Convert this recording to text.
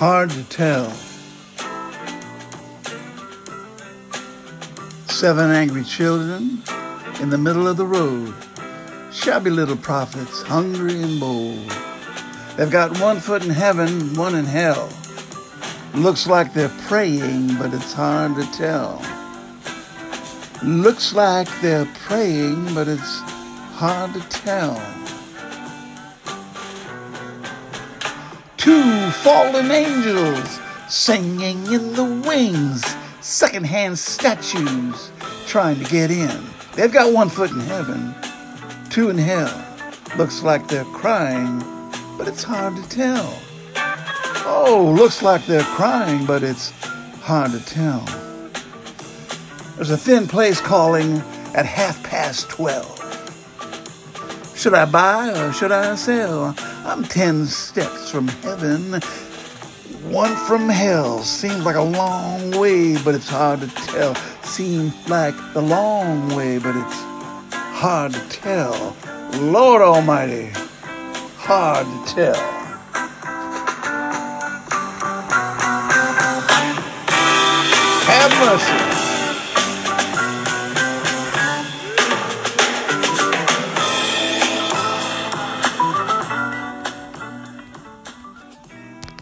Hard to tell. 7 angry children in the middle of the road. Shabby little prophets, hungry and bold. They've got 1 foot in heaven, 1 in hell. Looks like they're praying, but it's hard to tell. Looks like they're praying, but it's hard to tell. 2 fallen angels singing in the wings. Secondhand statues trying to get in. They've got 1 foot in heaven, 2 in hell. Looks like they're crying, but it's hard to tell. Oh, looks like they're crying, but it's hard to tell. There's a thin place calling at 12:30. Should I buy or should I sell? I'm 10 steps from heaven, 1 from hell. Seems like a long way, but it's hard to tell. Seems like the long way, but it's hard to tell. Lord Almighty, hard to tell. Have mercy.